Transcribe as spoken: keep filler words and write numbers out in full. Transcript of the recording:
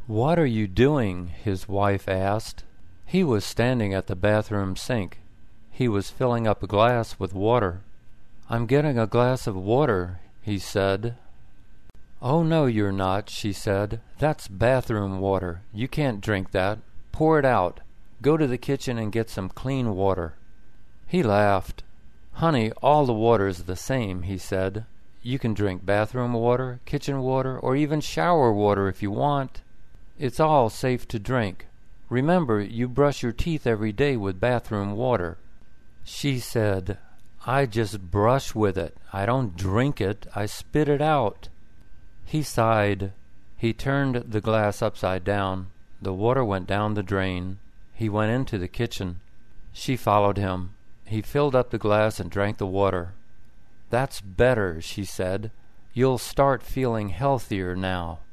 "What are you doing?" his wife asked. He was standing at the bathroom sink. He was filling up a glass with water. "I'm getting a glass of water," he said. "Oh, no, you're not," she said. "That's bathroom water. You can't drink that. Pour it out. Go to the kitchen and get some clean water." He laughed. "Honey, all the water's the same," he said. "You can drink bathroom water, kitchen water, or even shower water if you want. It's all safe to drink. Remember, you brush your teeth every day with bathroom water." She said, "I just brush with it. I don't drink it. I spit it out." He sighed. He turned the glass upside down. The water went down the drain. He went into the kitchen. She followed him. He filled up the glass and drank the water. "That's better," she said. "You'll start feeling healthier now."